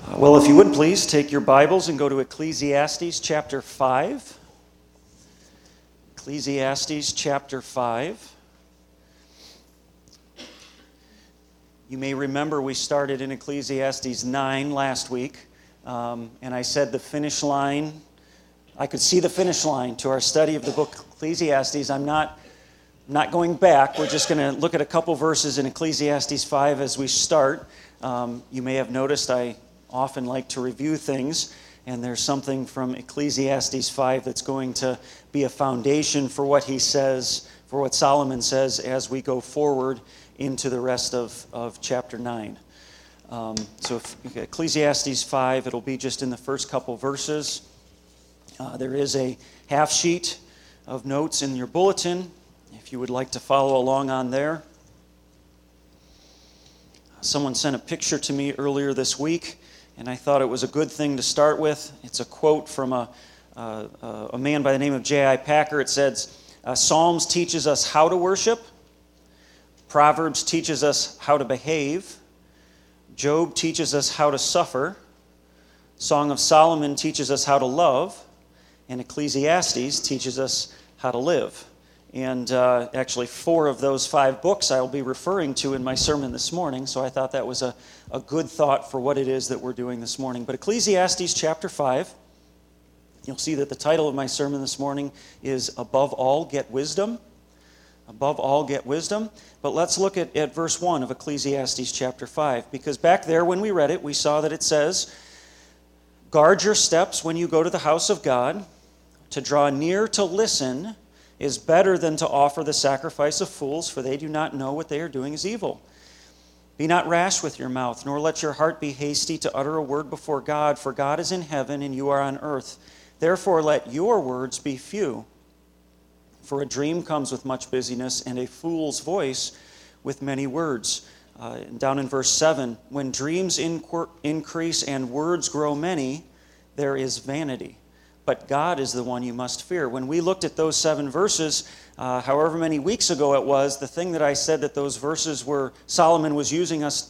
Well, if you would please take your Bibles and go to Ecclesiastes chapter 5. Ecclesiastes chapter 5. You may remember we started in Ecclesiastes 9 last week, and I said the finish line, I could see the finish line to our study of the book Ecclesiastes. I'm not going back. We're just going to look at a couple verses in Ecclesiastes 5 as we start. You may have noticed I often like to review things, and there's something from Ecclesiastes 5 that's going to be a foundation for what he says, for what Solomon says as we go forward into the rest of chapter 9. Ecclesiastes 5, it'll be just in the first couple verses. There is a half sheet of notes in your bulletin, if you would like to follow along on there. Someone sent a picture to me earlier this week, and I thought it was a good thing to start with. It's a quote from a man by the name of J.I. Packer. It says, Psalms teaches us how to worship. Proverbs teaches us how to behave. Job teaches us how to suffer. Song of Solomon teaches us how to love. And Ecclesiastes teaches us how to live. And actually 4 of those 5 books I'll be referring to in my sermon this morning, so I thought that was a good thought for what it is that we're doing this morning. But Ecclesiastes chapter 5, you'll see that the title of my sermon this morning is Above All, Get Wisdom. Above all, get wisdom. But let's look at verse 1 of Ecclesiastes chapter 5, because back there when we read it, we saw that it says, Guard your steps when you go to the house of God. To draw near to listen is better than to offer the sacrifice of fools, for they do not know what they are doing is evil. Be not rash with your mouth, nor let your heart be hasty to utter a word before God, for God is in heaven and you are on earth. Therefore let your words be few. For a dream comes with much busyness, and a fool's voice with many words. Down in verse 7, when dreams increase and words grow many, there is vanity. But God is the one you must fear. When we looked at those 7 verses, however many weeks ago it was, the thing that I said that those verses were, Solomon was using those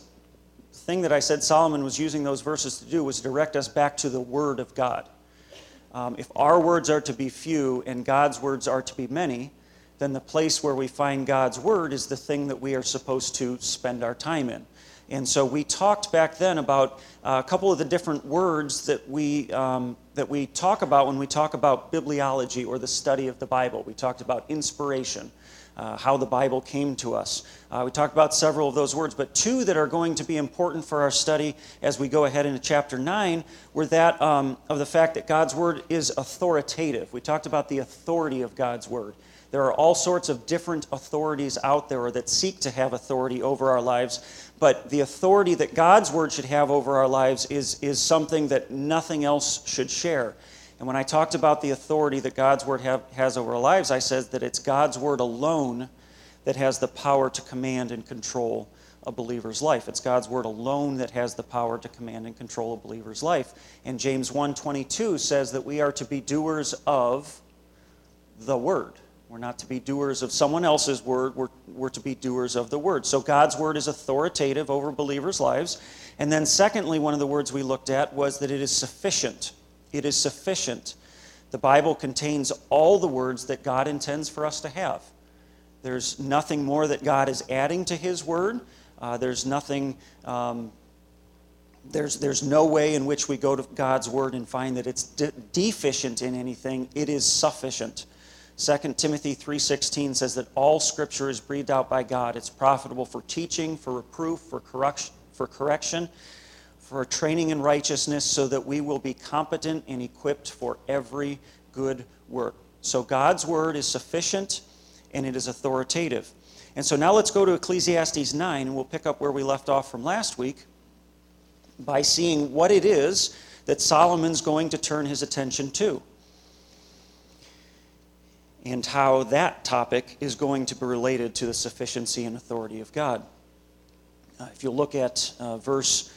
verses to do was direct us back to the Word of God. If our words are to be few and God's words are to be many, then the place where we find God's Word is the thing that we are supposed to spend our time in. And so we talked back then about a couple of the different words that we talk about when we talk about bibliology or the study of the Bible. We talked about inspiration, how the Bible came to us. We talked about several of those words, but 2 that are going to be important for our study as we go ahead into chapter 9 were that of the fact that God's Word is authoritative. We talked about the authority of God's Word. There are all sorts of different authorities out there that seek to have authority over our lives, but the authority that God's Word should have over our lives is something that nothing else should share. And when I talked about the authority that God's Word has over our lives, I said that it's God's Word alone that has the power to command and control a believer's life. It's God's Word alone that has the power to command and control a believer's life. And James 1:22 says that we are to be doers of the Word. We're not to be doers of someone else's word. We're to be doers of the Word. So God's Word is authoritative over believers' lives. And then secondly, one of the words we looked at was that it is sufficient. It is sufficient. The Bible contains all the words that God intends for us to have. There's nothing more that God is adding to His Word. There's nothing... There's no way in which we go to God's Word and find that it's deficient in anything. It is sufficient. 2 Timothy 3:16 says that all Scripture is breathed out by God. It's profitable for teaching, for reproof, for correction, for training in righteousness, so that we will be competent and equipped for every good work. So God's Word is sufficient and it is authoritative. And so now let's go to Ecclesiastes 9, and we'll pick up where we left off from last week by seeing what it is that Solomon's going to turn his attention to, and how that topic is going to be related to the sufficiency and authority of God. If you look at verse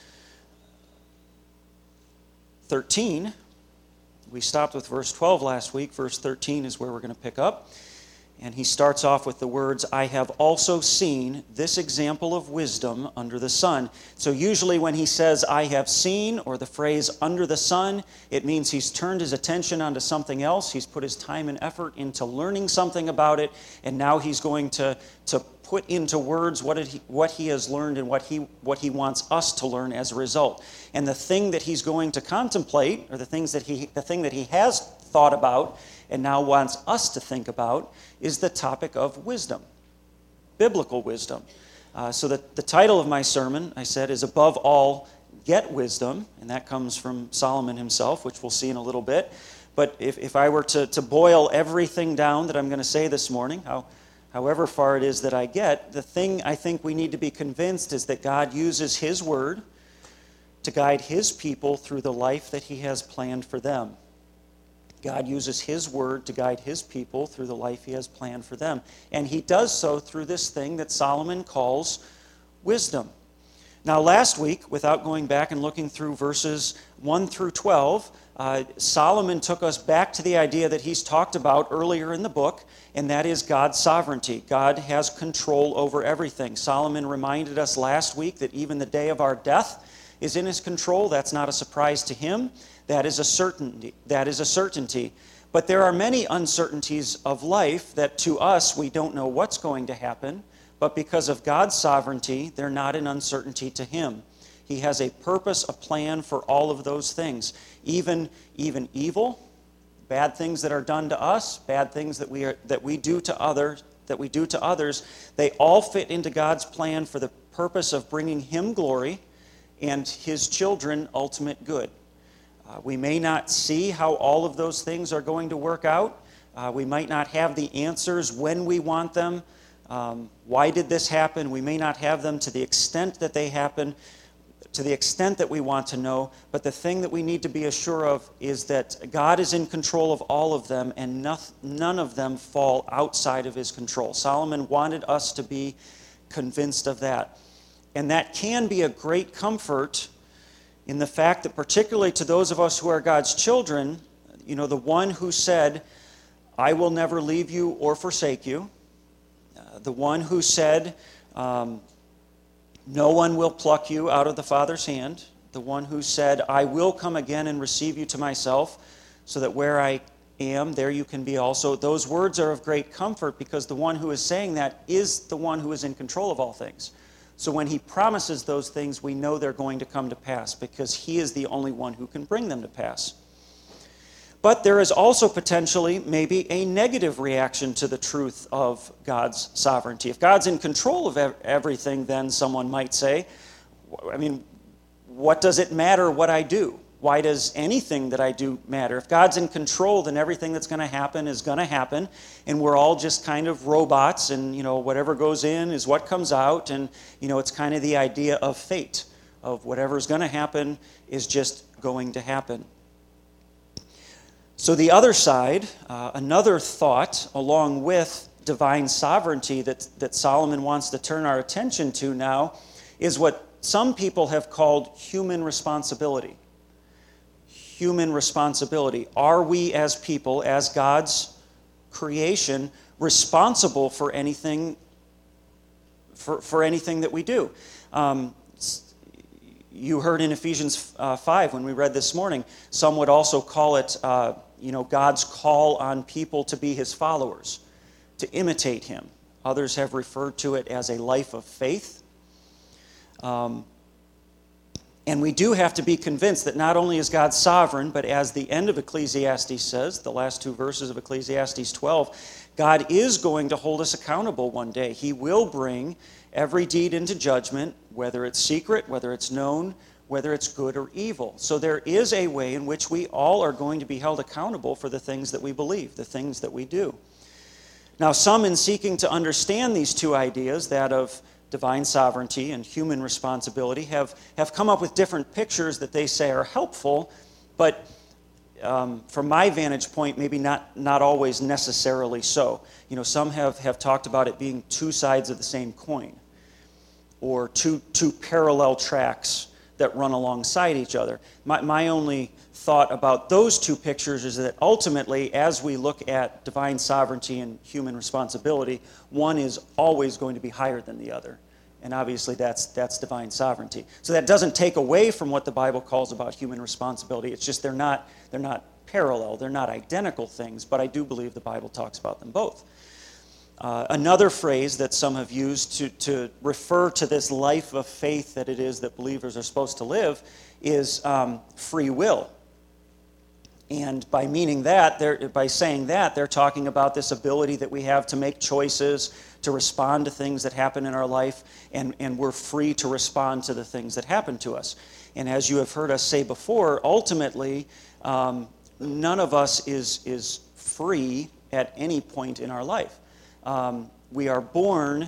13, we stopped with verse 12 last week. Verse 13 is where we're going to pick up. And he starts off with the words, I have also seen this example of wisdom under the sun. So usually when he says, I have seen, or the phrase under the sun, it means he's turned his attention onto something else. He's put his time and effort into learning something about it, and now he's going to put into words what he has learned and what he wants us to learn as a result. And the thing that he's going to contemplate, or the thing that he has thought about and now wants us to think about, is the topic of wisdom, biblical wisdom. So the title of my sermon, I said, is Above All, Get Wisdom, and that comes from Solomon himself, which we'll see in a little bit. But if I were to boil everything down that I'm going to say this morning, however far it is that I get, the thing I think we need to be convinced is that God uses His Word to guide His people through the life that He has planned for them. God uses His Word to guide His people through the life He has planned for them. And He does so through this thing that Solomon calls wisdom. Now, last week, without going back and looking through verses 1 through 12, Solomon took us back to the idea that he's talked about earlier in the book, and that is God's sovereignty. God has control over everything. Solomon reminded us last week that even the day of our death is in His control. That's not a surprise to Him. That is a certainty. But there are many uncertainties of life that to us we don't know what's going to happen, but because of God's sovereignty, they're not an uncertainty to Him. He has a purpose, a plan for all of those things. Even evil, bad things that are done to us, bad things that we do to others, they all fit into God's plan for the purpose of bringing Him glory and His children ultimate good. We may not see how all of those things are going to work out. We might not have the answers when we want them. Why did this happen? We may not have them to the extent that they happen, to the extent that we want to know. But the thing that we need to be assured of is that God is in control of all of them, and none of them fall outside of His control. Solomon wanted us to be convinced of that. And that can be a great comfort in the fact that, particularly to those of us who are God's children, the one who said, I will never leave you or forsake you, the one who said, no one will pluck you out of the Father's hand, the one who said, I will come again and receive you to myself, so that where I am, there you can be also. Those words are of great comfort because the one who is saying that is the one who is in control of all things. So when He promises those things, we know they're going to come to pass because He is the only one who can bring them to pass. But there is also potentially maybe a negative reaction to the truth of God's sovereignty. If God's in control of everything, then someone might say, what does it matter what I do? Why does anything that I do matter? If God's in control, then everything that's going to happen is going to happen, and we're all just kind of robots, and whatever goes in is what comes out, and it's kind of the idea of fate, of whatever's going to happen is just going to happen. So the other side, another thought along with divine sovereignty that Solomon wants to turn our attention to now is what some people have called human responsibility. Human responsibility. Are we as people, as God's creation, responsible for anything that we do? You heard in Ephesians 5 when we read this morning, some would also call it God's call on people to be His followers, to imitate Him. Others have referred to it as a life of faith. And we do have to be convinced that not only is God sovereign, but as the end of Ecclesiastes says, the last two verses of Ecclesiastes 12, God is going to hold us accountable one day. He will bring every deed into judgment, whether it's secret, whether it's known, whether it's good or evil. So there is a way in which we all are going to be held accountable for the things that we believe, the things that we do. Now, some in seeking to understand these two ideas, that of divine sovereignty and human responsibility, have come up with different pictures that they say are helpful, but from my vantage point, maybe not always necessarily so. Some have talked about it being two sides of the same coin, or two parallel tracks that run alongside each other. My only thought about those two pictures is that ultimately, as we look at divine sovereignty and human responsibility, one is always going to be higher than the other. And obviously that's divine sovereignty. So that doesn't take away from what the Bible calls about human responsibility. It's just they're not parallel, they're not identical things, but I do believe the Bible talks about them both. Another phrase that some have used to refer to this life of faith that it is that believers are supposed to live is free will. And by meaning that, by saying that, they're talking about this ability that we have to make choices, to respond to things that happen in our life, and we're free to respond to the things that happen to us. And as you have heard us say before, ultimately, none of us is free at any point in our life. We are born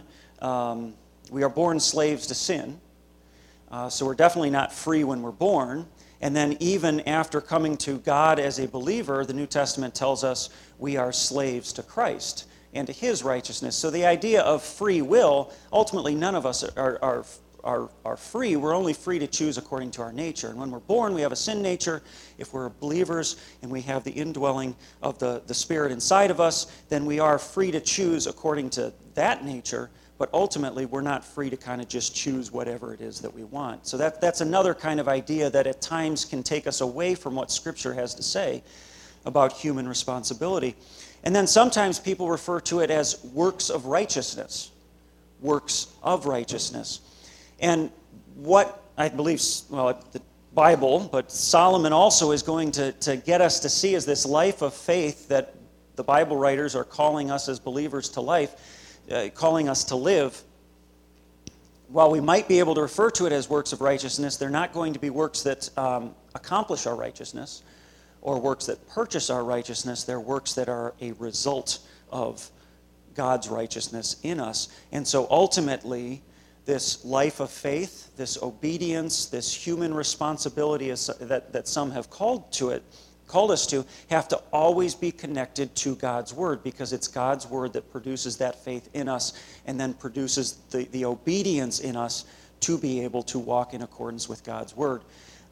slaves to sin, so we're definitely not free when we're born. And then even after coming to God as a believer, the New Testament tells us we are slaves to Christ and to His righteousness. So the idea of free will, ultimately none of us are free. We're only free to choose according to our nature. And when we're born, we have a sin nature. If we're believers and we have the indwelling of the Spirit inside of us, then we are free to choose according to that nature. But ultimately, we're not free to kind of just choose whatever it is that we want. So that's another kind of idea that at times can take us away from what Scripture has to say about human responsibility. And then sometimes people refer to it as works of righteousness. Works of righteousness. And what I believe, the Bible, but Solomon also is going to get us to see is this life of faith that the Bible writers are calling us as believers to life, calling us to live. While we might be able to refer to it as works of righteousness, they're not going to be works that accomplish our righteousness or works that purchase our righteousness. They're works that are a result of God's righteousness in us. And so ultimately, this life of faith, this obedience, this human responsibility that some have called us to, have to always be connected to God's Word, because it's God's Word that produces that faith in us and then produces the obedience in us to be able to walk in accordance with God's Word.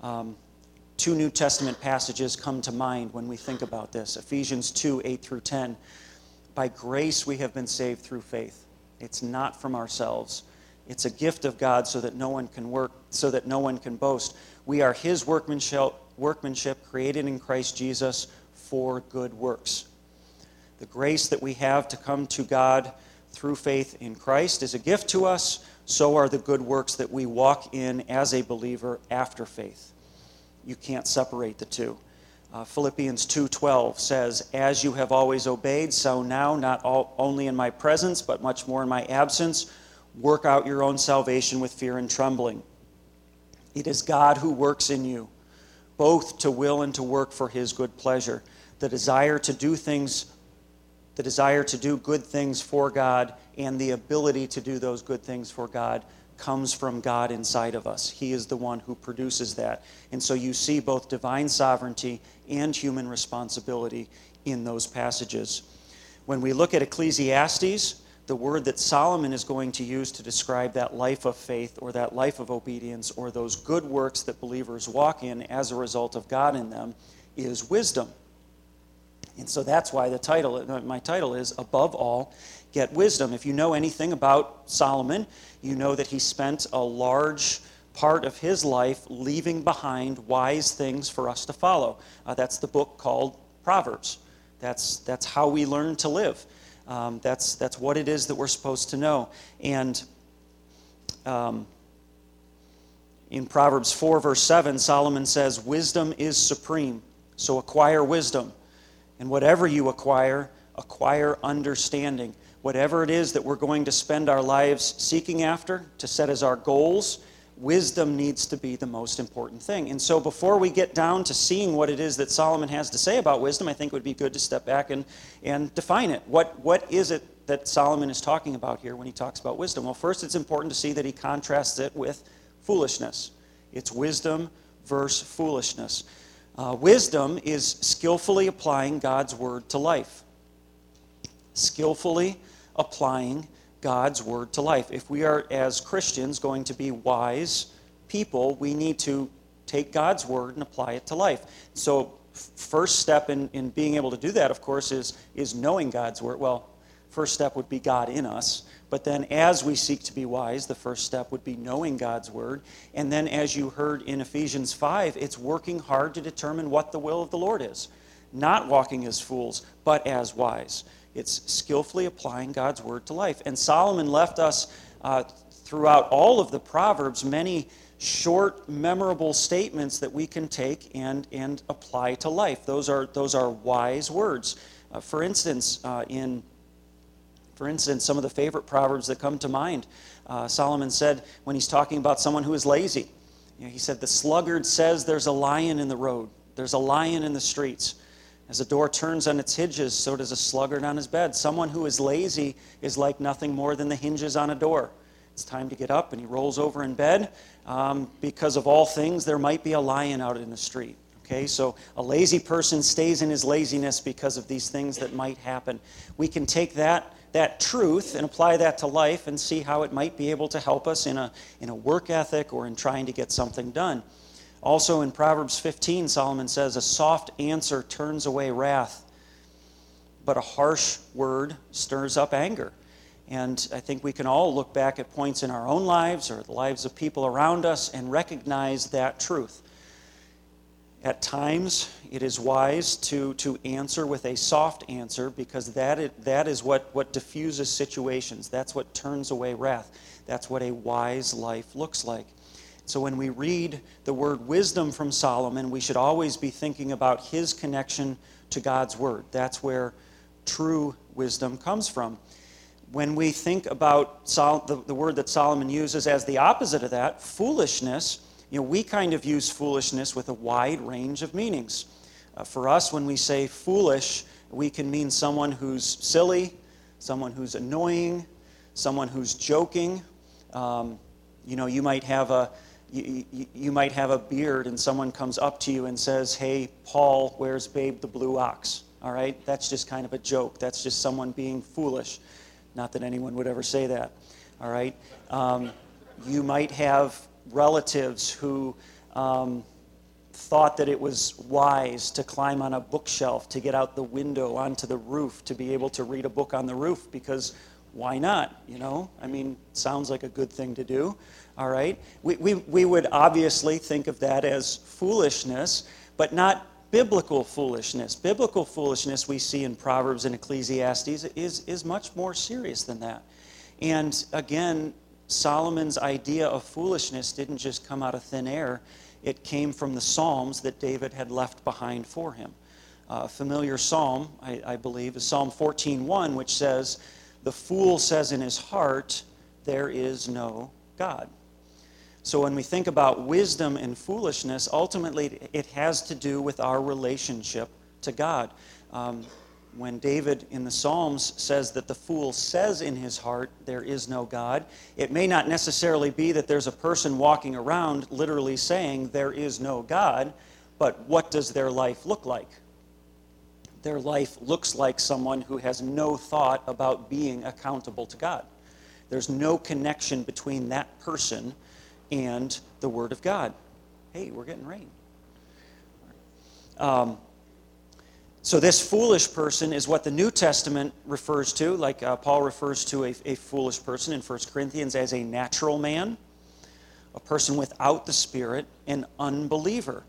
Two New Testament passages come to mind when we think about this. Ephesians 2, 8 through 10. By grace we have been saved through faith. It's not from ourselves. It's a gift of God so that no one can boast. We are His workmanship created in Christ Jesus for good works. The grace that we have to come to God through faith in Christ is a gift to us. So are the good works that we walk in as a believer after faith. You can't separate the two. Philippians 2:12 says, "As you have always obeyed, so now, not only in my presence, but much more in my absence, work out your own salvation with fear and trembling. It is God who works in you, both to will and to work for His good pleasure." The desire to do good things for God and the ability to do those good things for God comes from God inside of us. He is the one who produces that. And so you see both divine sovereignty and human responsibility in those passages. When we look at Ecclesiastes, the word that Solomon is going to use to describe that life of faith or that life of obedience or those good works that believers walk in as a result of God in them is wisdom. And so that's why my title is, Above All, Get Wisdom. If you know anything about Solomon, you know that he spent a large part of his life leaving behind wise things for us to follow. That's the book called Proverbs. That's how we learn to live. That's what it is that we're supposed to know. And in Proverbs 4, verse 7, Solomon says, "Wisdom is supreme, so acquire wisdom. And whatever you acquire understanding." Whatever it is that we're going to spend our lives seeking after, to set as our goals, wisdom needs to be the most important thing. And so before we get down to seeing what it is that Solomon has to say about wisdom, I think it would be good to step back and define it. What is it that Solomon is talking about here when he talks about wisdom? Well, first it's important to see that he contrasts it with foolishness. It's wisdom versus foolishness. Wisdom is skillfully applying God's word to life. Skillfully applying God's word to life. If we are, as Christians, going to be wise people, we need to take God's word and apply it to life. So first step in being able to do that, of course, is knowing God's word. Well, first step would be God in us. But then as we seek to be wise, the first step would be knowing God's word. And then as you heard in Ephesians 5, it's working hard to determine what the will of the Lord is. Not walking as fools, but as wise. It's skillfully applying God's word to life. And Solomon left us throughout all of the Proverbs many short, memorable statements that we can take and apply to life. Those are wise words. For instance, some of the favorite Proverbs that come to mind, Solomon said when he's talking about someone who is lazy, he said, "The sluggard says there's a lion in the road. There's a lion in the streets. As a door turns on its hinges, so does a sluggard on his bed." Someone who is lazy is like nothing more than the hinges on a door. It's time to get up, and he rolls over in bed. Because of all things, there might be a lion out in the street. Okay, so a lazy person stays in his laziness because of these things that might happen. We can take that truth and apply that to life and see how it might be able to help us in a work ethic or in trying to get something done. Also in Proverbs 15, Solomon says, "A soft answer turns away wrath, but a harsh word stirs up anger." And I think we can all look back at points in our own lives or the lives of people around us and recognize that truth. At times, it is wise to answer with a soft answer because that is what diffuses situations. That's what turns away wrath. That's what a wise life looks like. So when we read the word wisdom from Solomon, we should always be thinking about his connection to God's word. That's where true wisdom comes from. When we think about the word that Solomon uses as the opposite of that, foolishness, we kind of use foolishness with a wide range of meanings. For us, when we say foolish, we can mean someone who's silly, someone who's annoying, someone who's joking. You might have a beard and someone comes up to you and says, "Hey, Paul, where's Babe the Blue Ox?" All right? That's just kind of a joke. That's just someone being foolish. Not that anyone would ever say that. All right? You might have relatives who thought that it was wise to climb on a bookshelf to get out the window onto the roof to be able to read a book on the roof because why not? Sounds like a good thing to do. All right? We would obviously think of that as foolishness, but not biblical foolishness. Biblical foolishness we see in Proverbs and Ecclesiastes is much more serious than that. And again, Solomon's idea of foolishness didn't just come out of thin air. It came from the Psalms that David had left behind for him. A familiar psalm, I believe, is Psalm 14:1, which says, "The fool says in his heart, there is no God." So when we think about wisdom and foolishness, ultimately it has to do with our relationship to God. When David in the Psalms says that the fool says in his heart, there is no God, it may not necessarily be that there's a person walking around literally saying there is no God, but what does their life look like? Their life looks like someone who has no thought about being accountable to God. There's no connection between that person and the Word of God. Hey, we're getting rain. So this foolish person is what the New Testament refers to, like Paul refers to a foolish person in 1 Corinthians as a natural man, a person without the Spirit, an unbeliever.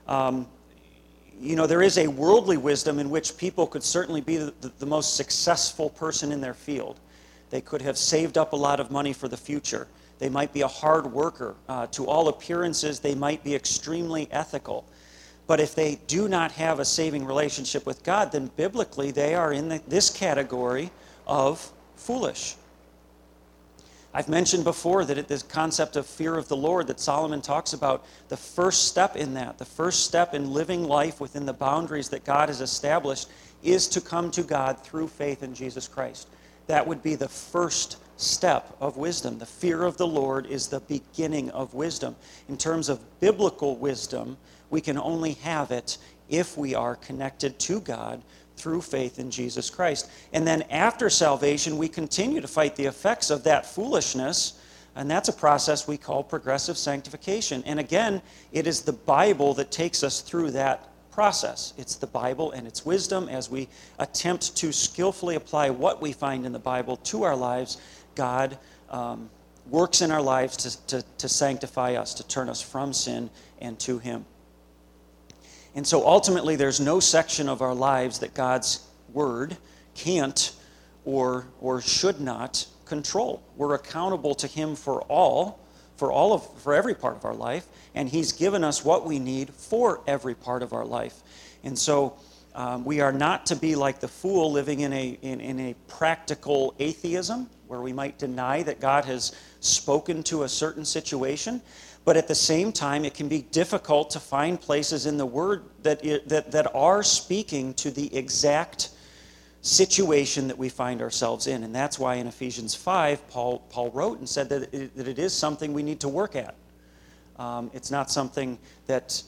There is a worldly wisdom in which people could certainly be the most successful person in their field. They could have saved up a lot of money for the future. They might be a hard worker. To all appearances, they might be extremely ethical. But if they do not have a saving relationship with God, then biblically they are in this category of foolish. I've mentioned before that this concept of fear of the Lord that Solomon talks about, the first step in that, the first step in living life within the boundaries that God has established is to come to God through faith in Jesus Christ. That would be the first step of wisdom. The fear of the Lord is the beginning of wisdom. In terms of biblical wisdom, we can only have it if we are connected to God through faith in Jesus Christ. And then after salvation, we continue to fight the effects of that foolishness And that's a process we call progressive sanctification. And again, it is the Bible that takes us through that process. It's the Bible and its wisdom. As we attempt to skillfully apply what we find in the Bible to our lives, God works in our lives to sanctify us, to turn us from sin and to Him. And so ultimately, there's no section of our lives that God's Word can't or should not control. We're accountable to Him for every part of our life, and He's given us what we need for every part of our life. And so we are not to be like the fool living in a practical atheism, where we might deny that God has spoken to a certain situation. But at the same time, it can be difficult to find places in the Word that are speaking to the exact situation that we find ourselves in. And that's why in Ephesians 5, Paul wrote and said that it is something we need to work at. It's not something it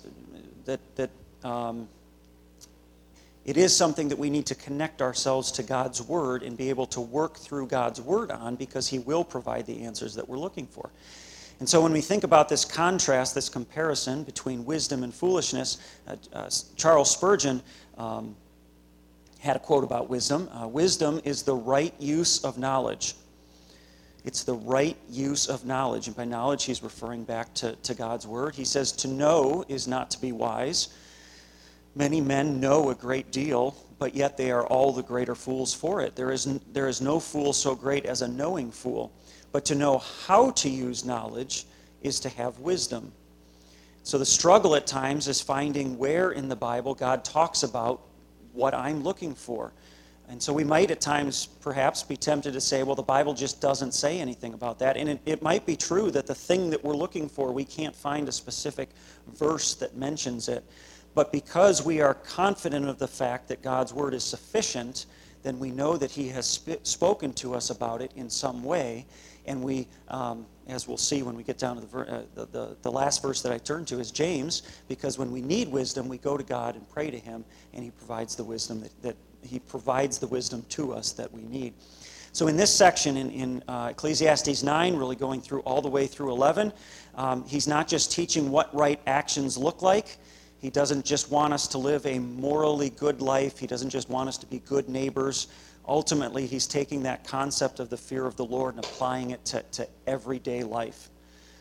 is something that we need to connect ourselves to God's Word and be able to work through God's Word on, because He will provide the answers that we're looking for. And so when we think about this contrast, this comparison between wisdom and foolishness, Charles Spurgeon had a quote about wisdom. Wisdom is the right use of knowledge. It's the right use of knowledge. And by knowledge, he's referring back to God's Word. He says, to know is not to be wise. Many men know a great deal, but yet they are all the greater fools for it. There is no fool so great as a knowing fool. But to know how to use knowledge is to have wisdom. So the struggle at times is finding where in the Bible God talks about what I'm looking for. And so we might at times perhaps be tempted to say, well, the Bible just doesn't say anything about that. And it might be true that the thing that we're looking for, we can't find a specific verse that mentions it. But because we are confident of the fact that God's Word is sufficient, then we know that He has spoken to us about it in some way. And we, as we'll see when we get down to the last verse that I turn to is James, because when we need wisdom, we go to God and pray to Him, and He provides the wisdom that He provides the wisdom to us that we need. So in this section in Ecclesiastes 9, really going through all the way through 11, he's not just teaching what right actions look like. He doesn't just want us to live a morally good life. He doesn't just want us to be good neighbors. Ultimately, he's taking that concept of the fear of the Lord and applying it to everyday life.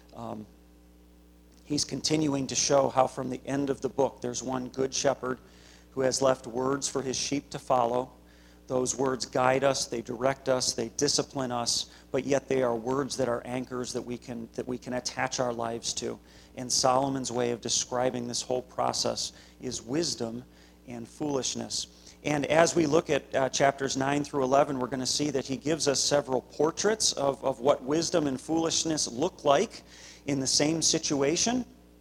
He's continuing to show how from the end of the book, there's one good shepherd who has left words for his sheep to follow. Those words guide us, they direct us, they discipline us, but yet they are words that are anchors that we can attach our lives to. And Solomon's way of describing this whole process is wisdom and foolishness. And as we look at chapters 9 through 11, we're going to see that he gives us several portraits of what wisdom and foolishness look like in the same situation.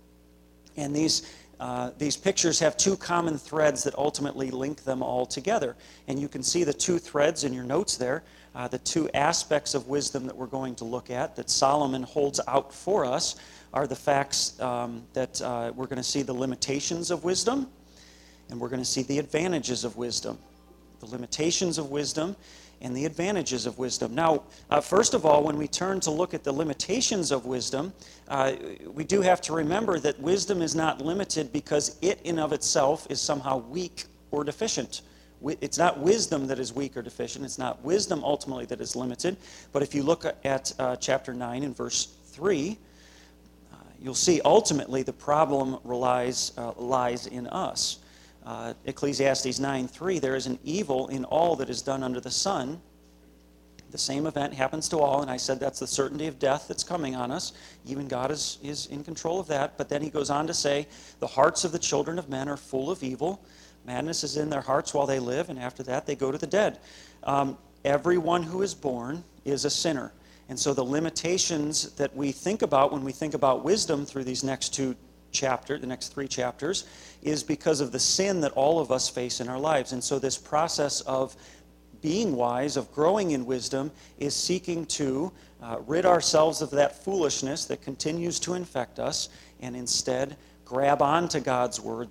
And these pictures have two common threads that ultimately link them all together. And you can see the two threads in your notes there, the two aspects of wisdom that we're going to look at that Solomon holds out for us are the facts that we're going to see the limitations of wisdom, and we're going to see the advantages of wisdom. The limitations of wisdom and the advantages of wisdom. Now, first of all, when we turn to look at the limitations of wisdom, we do have to remember that wisdom is not limited because it in of itself is somehow weak or deficient. It's not wisdom that is weak or deficient. It's not wisdom ultimately that is limited. But if you look at chapter 9 and verse 3, you'll see ultimately the problem lies in us. Ecclesiastes 9:3, there is an evil in all that is done under the sun. The same event happens to all, and I said that's the certainty of death that's coming on us. Even God is in control of that. But then he goes on to say, the hearts of the children of men are full of evil. Madness is in their hearts while they live, and after that they go to the dead. Everyone who is born is a sinner. And so the limitations that we think about when we think about wisdom through these next the next 3 chapters, is because of the sin that all of us face in our lives. And so this process of being wise, of growing in wisdom, is seeking to rid ourselves of that foolishness that continues to infect us, and instead grab onto God's word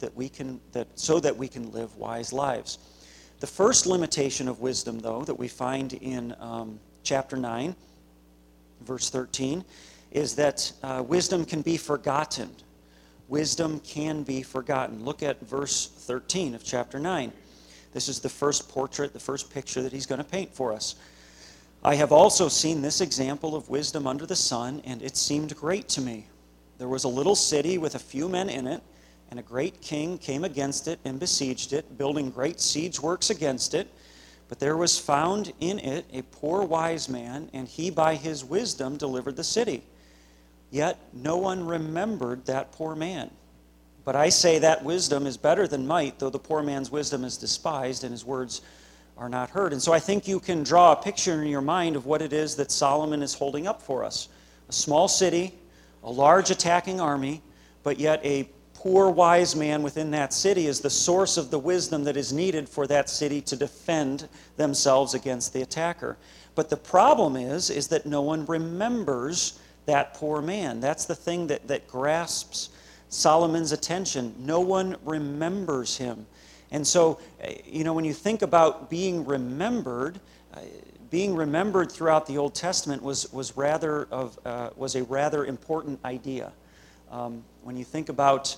so that we can live wise lives. The first limitation of wisdom, though, that we find in chapter 9 verse 13, is that wisdom can be forgotten. Wisdom can be forgotten. Look at verse 13 of chapter 9. This is the first portrait, the first picture that he's going to paint for us. I have also seen this example of wisdom under the sun, and it seemed great to me. There was a little city with a few men in it, and a great king came against it and besieged it, building great siege works against it. But there was found in it a poor wise man, and he by his wisdom delivered the city. Yet no one remembered that poor man. But I say that wisdom is better than might, though the poor man's wisdom is despised and his words are not heard. And so I think you can draw a picture in your mind of what it is that Solomon is holding up for us. A small city, a large attacking army, but yet a poor wise man within that city is the source of the wisdom that is needed for that city to defend themselves against the attacker. But the problem is that no one remembers that poor man. That's the thing that grasps Solomon's attention. No one remembers him. And so, when you think about being remembered throughout the Old Testament was a rather important idea. When you think about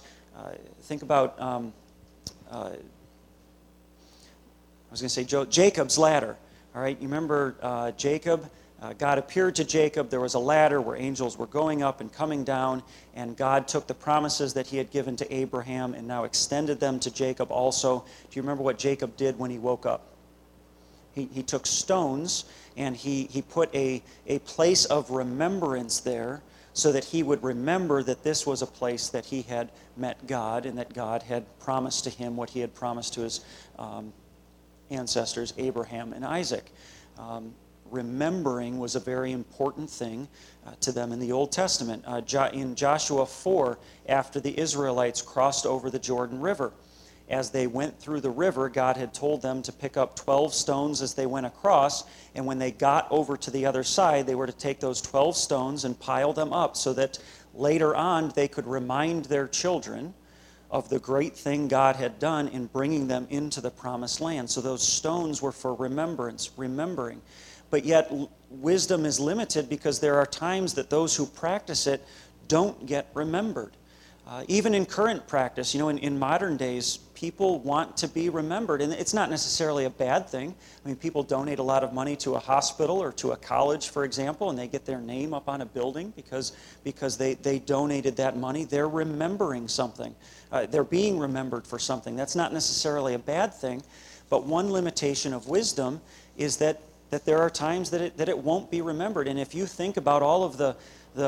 Jacob's ladder. All right, you remember Jacob. God appeared to Jacob. There was a ladder where angels were going up and coming down, and God took the promises that he had given to Abraham and now extended them to Jacob also. Do you remember what Jacob did when he woke up? He took stones and he put a place of remembrance there so that he would remember that this was a place that he had met God and that God had promised to him what he had promised to his ancestors, Abraham and Isaac. Remembering was a very important thing to them in the Old Testament. In Joshua 4, after the Israelites crossed over the Jordan River, as they went through the river, God had told them to pick up 12 stones as they went across, and when they got over to the other side, they were to take those 12 stones and pile them up so that later on they could remind their children of the great thing God had done in bringing them into the promised land. So those stones were for remembering. But yet wisdom is limited because there are times that those who practice it don't get remembered. Even in current practice, in modern days, people want to be remembered. And it's not necessarily a bad thing. I mean, people donate a lot of money to a hospital or to a college, for example, and they get their name up on a building because they donated that money. They're remembering something. They're being remembered for something. That's not necessarily a bad thing. But one limitation of wisdom is that there are times that it won't be remembered. And if you think about all of the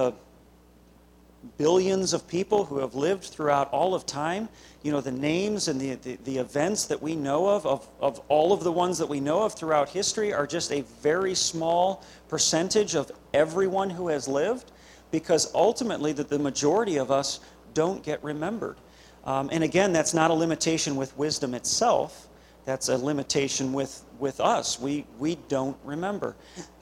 billions of people who have lived throughout all of time, the names and the events that we know of all of the ones that we know of throughout history are just a very small percentage of everyone who has lived, because ultimately the majority of us don't get remembered. And again, that's not a limitation with wisdom itself. That's a limitation with us. We don't remember.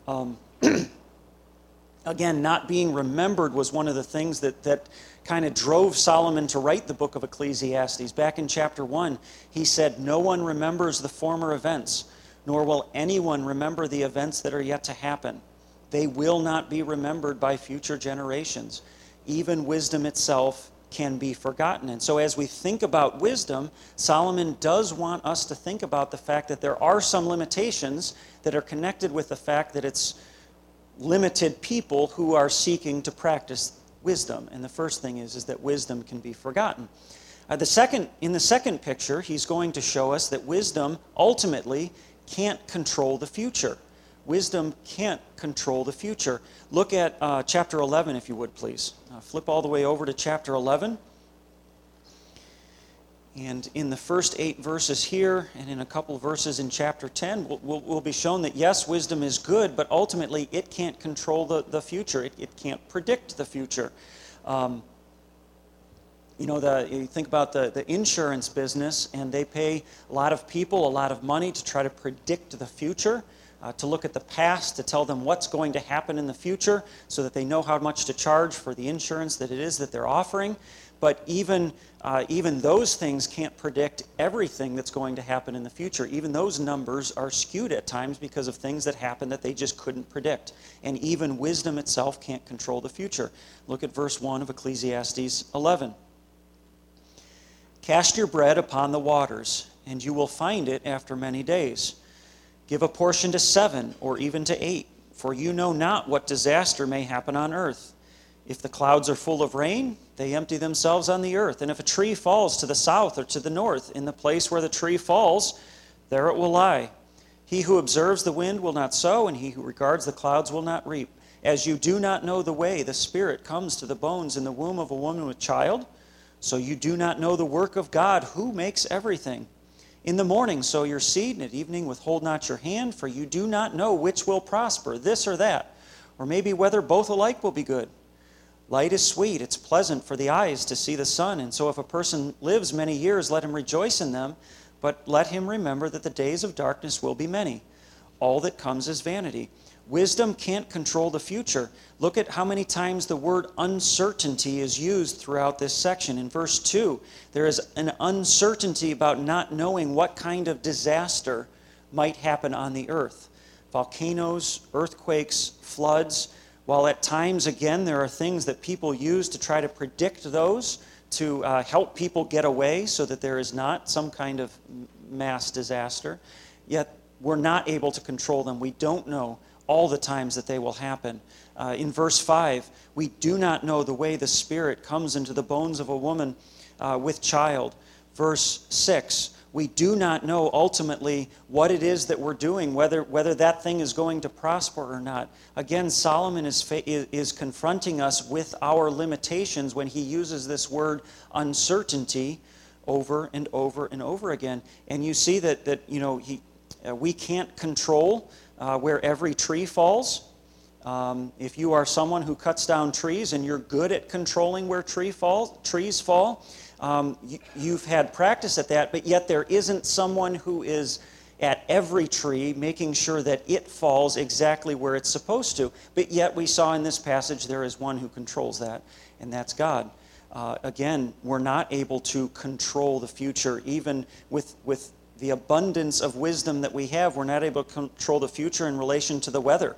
Again, not being remembered was one of the things that kind of drove Solomon to write the book of Ecclesiastes. Back in chapter 1, he said, "No one remembers the former events, nor will anyone remember the events that are yet to happen. They will not be remembered by future generations. Even wisdom itself can be forgotten." And so as we think about wisdom, Solomon does want us to think about the fact that there are some limitations that are connected with the fact that it's limited people who are seeking to practice wisdom. And the first thing is that wisdom can be forgotten. In the second picture, he's going to show us that wisdom ultimately can't control the future. Wisdom can't control the future. Look at chapter 11, if you would, please. Flip all the way over to chapter 11. And in the first 8 verses here, and in a couple of verses in chapter 10, we'll be shown that, yes, wisdom is good, but ultimately it can't control the future. It can't predict the future. You think about the insurance business, and they pay a lot of people a lot of money to try to predict the future, to look at the past, to tell them what's going to happen in the future so that they know how much to charge for the insurance that it is that they're offering. But even those things can't predict everything that's going to happen in the future. Even those numbers are skewed at times because of things that happen that they just couldn't predict. And even wisdom itself can't control the future. Look at verse 1 of Ecclesiastes 11. Cast your bread upon the waters, and you will find it after many days. Give a portion to 7 or even to 8, for you know not what disaster may happen on earth. If the clouds are full of rain, they empty themselves on the earth. And if a tree falls to the south or to the north, in the place where the tree falls, there it will lie. He who observes the wind will not sow, and he who regards the clouds will not reap. As you do not know the way the Spirit comes to the bones in the womb of a woman with child, so you do not know the work of God, who makes everything. In the morning sow your seed, and at evening withhold not your hand, for you do not know which will prosper, this or that, or maybe whether both alike will be good. Light is sweet, it's pleasant for the eyes to see the sun, and so if a person lives many years, let him rejoice in them, but let him remember that the days of darkness will be many. All that comes is vanity. Wisdom can't control the future. Look at how many times the word uncertainty is used throughout this section. In verse 2, there is an uncertainty about not knowing what kind of disaster might happen on the earth. Volcanoes, earthquakes, floods. While at times, again, there are things that people use to try to predict those, to help people get away so that there is not some kind of mass disaster, yet we're not able to control them. We don't know all the times that they will happen. In verse 5, we do not know the way the Spirit comes into the bones of a woman with child. Verse 6, we do not know ultimately what it is that we're doing, whether that thing is going to prosper or not. Again, Solomon is confronting us with our limitations when he uses this word uncertainty over and over and over again. And you see that we can't control where every tree falls. If you are someone who cuts down trees and you're good at controlling where trees fall, you've had practice at that, but yet there isn't someone who is at every tree making sure that it falls exactly where it's supposed to. But yet we saw in this passage there is one who controls that, and that's God. Again, we're not able to control the future. Even with the abundance of wisdom that we have, we're not able to control the future in relation to the weather.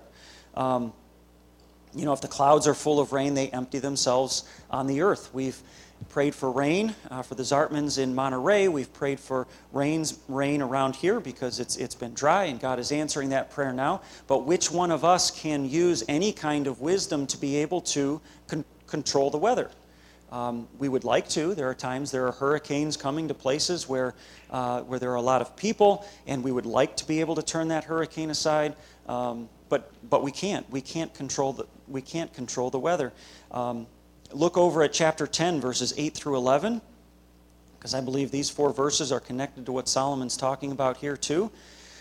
If the clouds are full of rain, they empty themselves on the earth. We've prayed for rain for the Zartmans in Monterey. We've prayed for rain around here because it's been dry, and God is answering that prayer now. But which one of us can use any kind of wisdom to be able to control the weather? We would like to. There are hurricanes coming to places where there are a lot of people, and we would like to be able to turn that hurricane aside, but we can't. We can't control the weather. Look over at chapter 10, verses 8 through 11, because I believe these 4 verses are connected to what Solomon's talking about here too.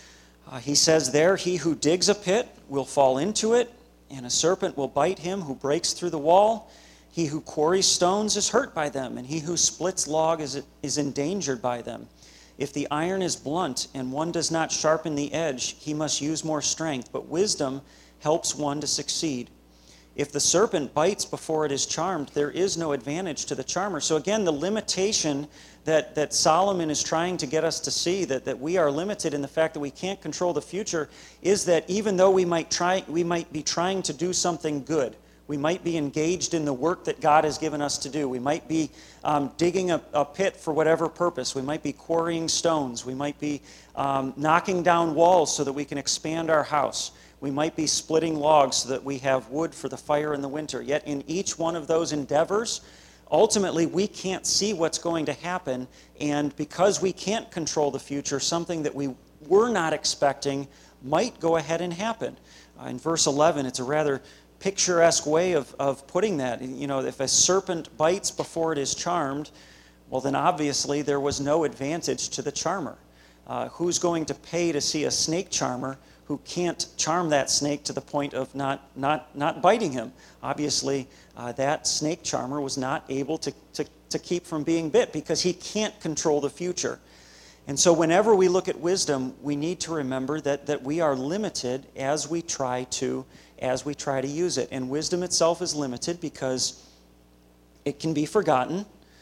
He says there, "He who digs a pit will fall into it, and a serpent will bite him who breaks through the wall. He who quarries stones is hurt by them, and he who splits log is endangered by them. If the iron is blunt and one does not sharpen the edge, he must use more strength, but wisdom helps one to succeed. If the serpent bites before it is charmed, there is no advantage to the charmer." So again, the limitation that Solomon is trying to get us to see, that we are limited in the fact that we can't control the future, is that even though we might be trying to do something good, we might be engaged in the work that God has given us to do. We might be digging a pit for whatever purpose. We might be quarrying stones. We might be knocking down walls so that we can expand our house. We might be splitting logs so that we have wood for the fire in the winter. Yet in each one of those endeavors, ultimately we can't see what's going to happen. And because we can't control the future, something that we were not expecting might go ahead and happen. In verse 11, it's a rather picturesque way of putting that. If a serpent bites before it is charmed, well then obviously there was no advantage to the charmer. Who's going to pay to see a snake charmer who can't charm that snake to the point of not biting him? Obviously, that snake charmer was not able to keep from being bit because he can't control the future. And so whenever we look at wisdom, we need to remember that we are limited as we try to use it. And wisdom itself is limited because it can be forgotten.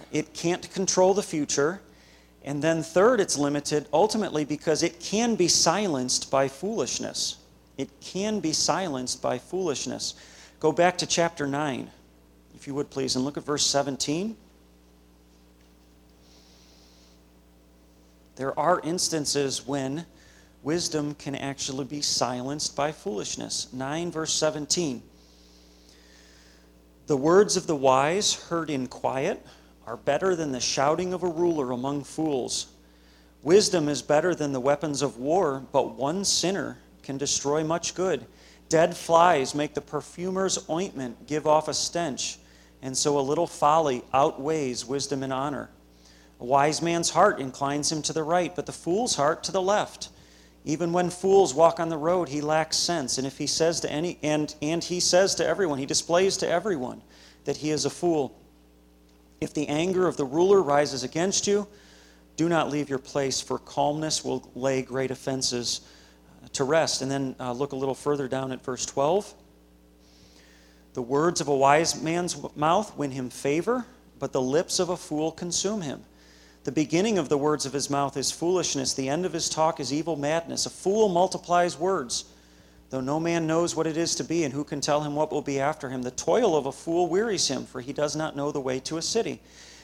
it can't control the future. And then third, it's limited ultimately because it can be silenced by foolishness. It can be silenced by foolishness. Go back to chapter 9, if you would please, and look at verse 17. There are instances when wisdom can actually be silenced by foolishness. 9 verse 17. The words of the wise heard in quiet are better than the shouting of a ruler among fools. Wisdom is better than the weapons of war, but one sinner can destroy much good. Dead flies make the perfumer's ointment give off a stench, and so a little folly outweighs wisdom and honor. A wise man's heart inclines him to the right, but the fool's heart to the left. Even when fools walk on the road, he lacks sense. And if he says to any, and he says to everyone, he displays to everyone that he is a fool. If the anger of the ruler rises against you, do not leave your place, for calmness will lay great offenses to rest. And then look a little further down at verse 12. The words of a wise man's mouth win him favor, but the lips of a fool consume him. The beginning of the words of his mouth is foolishness. The end of his talk is evil madness. A fool multiplies words, though no man knows what it is to be, and who can tell him what will be after him? The toil of a fool wearies him, for he does not know the way to a city.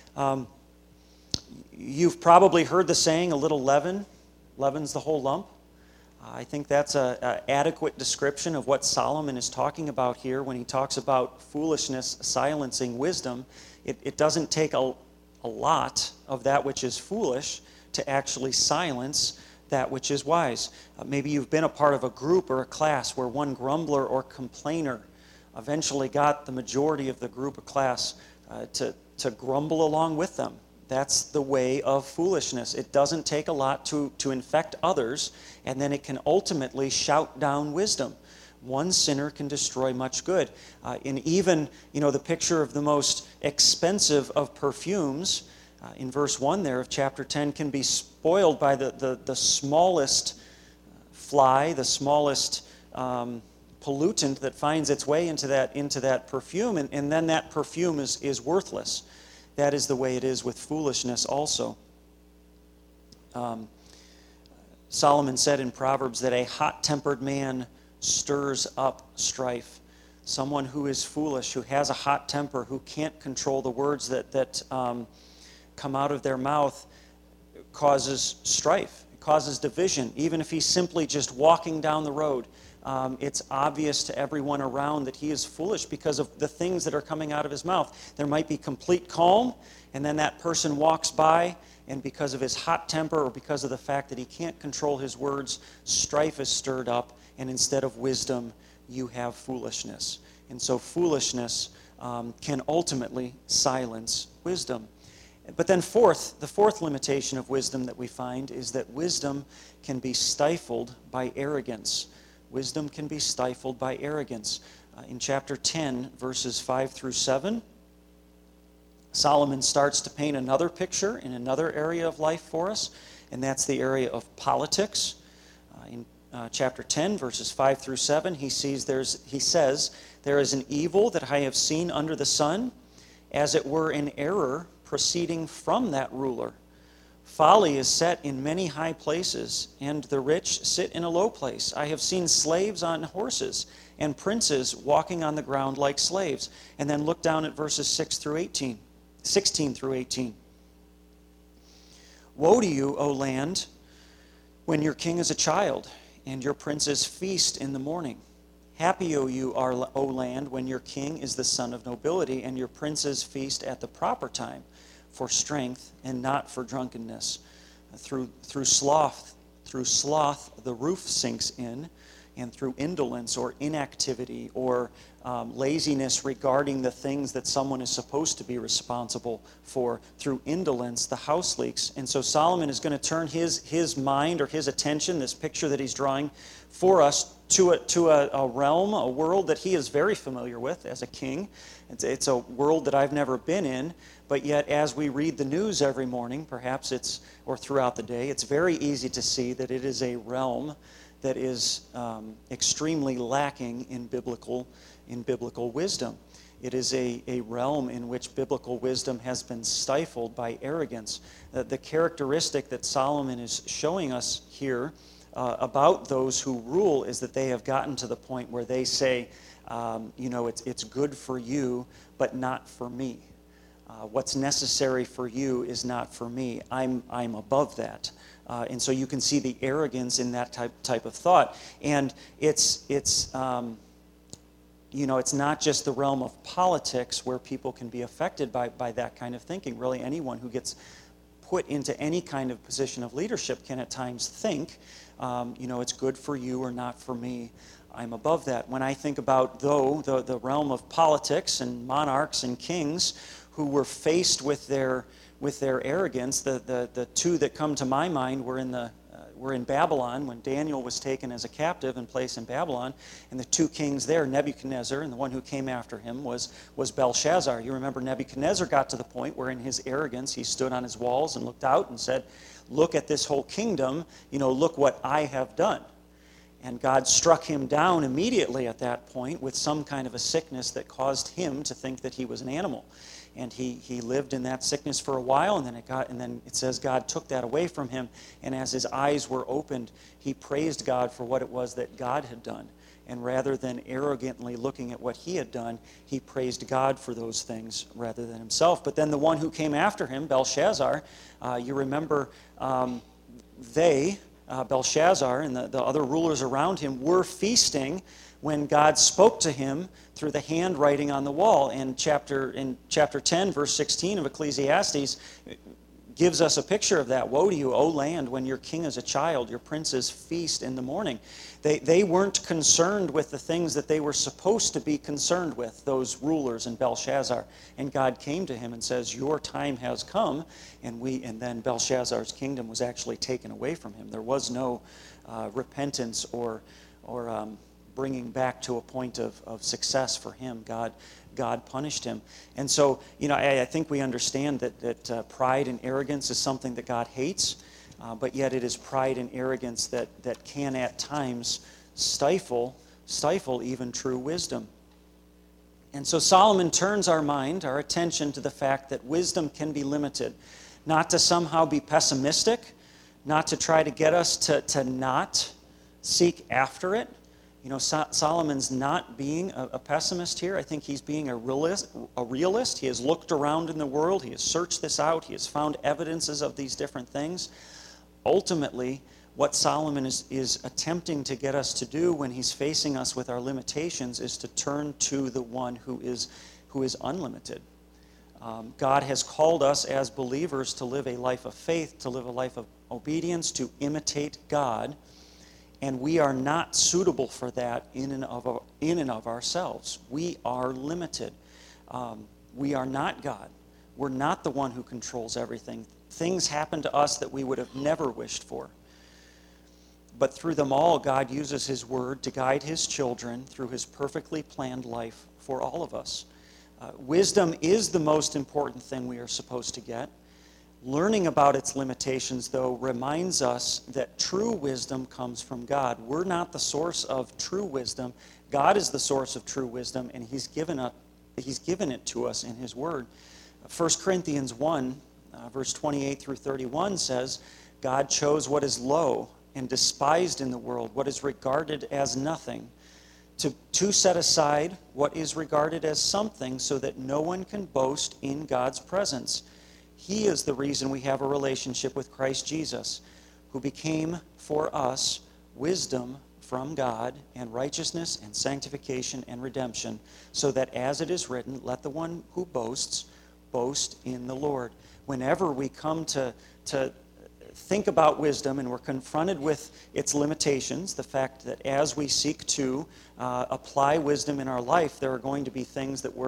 You've probably heard the saying, a little leaven leavens the whole lump. I think that's an adequate description of what Solomon is talking about here when he talks about foolishness silencing wisdom. It doesn't take a lot of that which is foolish to actually silence that which is wise. Maybe you've been a part of a group or a class where one grumbler or complainer eventually got the majority of the group or class to grumble along with them. That's the way of foolishness. It doesn't take a lot to infect others, and then it can ultimately shout down wisdom. One sinner can destroy much good. And even, the picture of the most expensive of perfumes, in verse 1 there of chapter 10, can be spoiled by the smallest fly, the smallest pollutant that finds its way into that perfume, and then that perfume is worthless. That is the way it is with foolishness also. Solomon said in Proverbs that a hot-tempered man stirs up strife. Someone who is foolish, who has a hot temper, who can't control the words that come out of their mouth, causes strife. It causes division. Even if he's simply just walking down the road, it's obvious to everyone around that he is foolish because of the things that are coming out of his mouth. There might be complete calm, and then that person walks by, and because of his hot temper or because of the fact that he can't control his words, strife is stirred up, and instead of wisdom, you have foolishness. And so foolishness can ultimately silence wisdom. But then the fourth limitation of wisdom that we find is that wisdom can be stifled by arrogance. Wisdom can be stifled by arrogance. In chapter 10, verses 5 through 7, Solomon starts to paint another picture in another area of life for us, and that's the area of politics. In chapter 10, verses 5 through 7, he says, "There is an evil that I have seen under the sun, as it were an error proceeding from that ruler. Folly is set in many high places, and the rich sit in a low place. I have seen slaves on horses, and princes walking on the ground like slaves." And then look down at verses 16 through 18. "Woe to you, O land, when your king is a child, and your princes feast in the morning. Happy, O land, when your king is the son of nobility, and your princes feast at the proper time, for strength and not for drunkenness. Through sloth the roof sinks in, and through indolence or inactivity or laziness regarding the things that someone is supposed to be responsible for, through indolence the house leaks." And so Solomon is going to turn his mind or his attention, this picture that he's drawing for us, to a realm, a world that he is very familiar with as a king. It's a world that I've never been in, but yet as we read the news every morning, perhaps or throughout the day, it's very easy to see that it is a realm that is extremely lacking in biblical wisdom. It is a realm in which biblical wisdom has been stifled by arrogance. The characteristic that Solomon is showing us here about those who rule is that they have gotten to the point where they say, it's good for you, but not for me. What's necessary for you is not for me. I'm above that. And so you can see the arrogance in that type of thought. And it's not just the realm of politics where people can be affected by that kind of thinking. Really, anyone who gets put into any kind of position of leadership can at times think, it's good for you or not for me. I'm above that. When I think about, the realm of politics and monarchs and kings who were faced with their arrogance, the two that come to my mind were in Babylon when Daniel was taken as a captive and placed in Babylon, and the two kings there, Nebuchadnezzar, and the one who came after him was Belshazzar. You remember Nebuchadnezzar got to the point where in his arrogance he stood on his walls and looked out and said, "Look at this whole kingdom, look what I have done." And God struck him down immediately at that point with some kind of a sickness that caused him to think that he was an animal. And he lived in that sickness for a while, and then it says God took that away from him. And as his eyes were opened, he praised God for what it was that God had done. And rather than arrogantly looking at what he had done, he praised God for those things rather than himself. But then the one who came after him, Belshazzar, you remember Belshazzar and the other rulers around him were feasting when God spoke to him through the handwriting on the wall. In chapter 10, verse 16 of Ecclesiastes, gives us a picture of that. Woe to you, O land, when your king is a child, your princes feast in the morning. They weren't concerned with the things that they were supposed to be concerned with, those rulers and Belshazzar. And God came to him and says, your time has come. And then Belshazzar's kingdom was actually taken away from him. There was no repentance or bringing back to a point of success for him. God punished him. And so, I think we understand that pride and arrogance is something that God hates, but yet it is pride and arrogance that can at times stifle even true wisdom. And so Solomon turns our attention to the fact that wisdom can be limited, not to somehow be pessimistic, not to try to get us to not seek after it. Solomon's not being a pessimist here. I think he's being a realist. He has looked around in the world. He has searched this out. He has found evidences of these different things. Ultimately, what Solomon is attempting to get us to do when he's facing us with our limitations is to turn to the one who is unlimited. God has called us as believers to live a life of faith, to live a life of obedience, to imitate God. And we are not suitable for that in and of ourselves. We are limited. We are not God. We're not the one who controls everything. Things happen to us that we would have never wished for. But through them all, God uses His Word to guide His children through His perfectly planned life for all of us. Wisdom is the most important thing we are supposed to get. Learning about its limitations, though, reminds us that true wisdom comes from God. We're not the source of true wisdom. God is the source of true wisdom, and He's given it to us in His Word. 1 Corinthians 1, verse 28 through 31 says, God chose what is low and despised in the world, what is regarded as nothing, to set aside what is regarded as something, so that no one can boast in God's presence. He is the reason we have a relationship with Christ Jesus, who became for us wisdom from God and righteousness and sanctification and redemption, so that as it is written, let the one who boasts boast in the Lord. Whenever we come to think about wisdom and we're confronted with its limitations, the fact that as we seek to apply wisdom in our life, there are going to be things that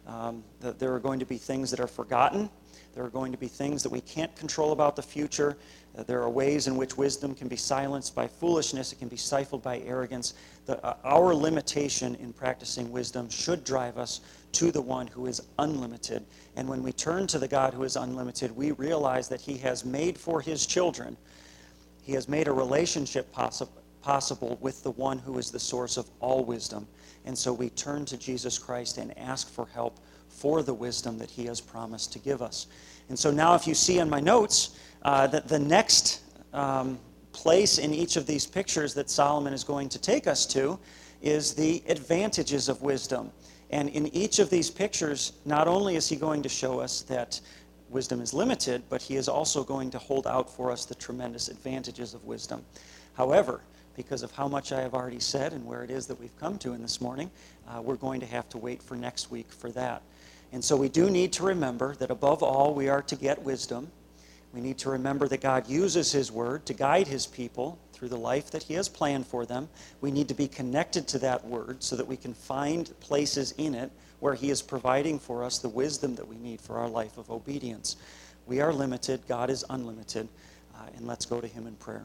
are forgotten. There are going to be things that we can't control about the future. There are ways in which wisdom can be silenced by foolishness. It can be stifled by arrogance. Our limitation in practicing wisdom should drive us to the one who is unlimited. And when we turn to the God who is unlimited, we realize that He has made for His children, He has made a relationship possible possible with the one who is the source of all wisdom. And so we turn to Jesus Christ and ask for help for the wisdom that he has promised to give us. And so now if you see on my notes that the next place in each of these pictures that Solomon is going to take us to is the advantages of wisdom. And in each of these pictures, not only is he going to show us that wisdom is limited, but he is also going to hold out for us the tremendous advantages of wisdom. However, because of how much I have already said and where it is that we've come to in this morning, we're going to have to wait for next week for that. And so we do need to remember that above all, we are to get wisdom. We need to remember that God uses his word to guide his people through the life that he has planned for them. We need to be connected to that word so that we can find places in it where he is providing for us the wisdom that we need for our life of obedience. We are limited. God is unlimited. And let's go to him in prayer.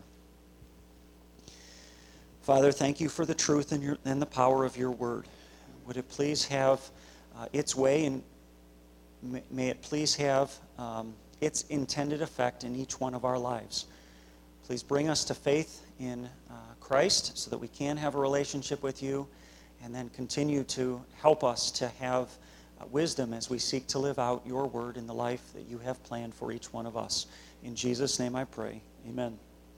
Father, thank you for the truth and the power of your word. Would it please have its way, and may it please have its intended effect in each one of our lives. Please bring us to faith in Christ so that we can have a relationship with you, and then continue to help us to have wisdom as we seek to live out your word in the life that you have planned for each one of us. In Jesus' name I pray. Amen.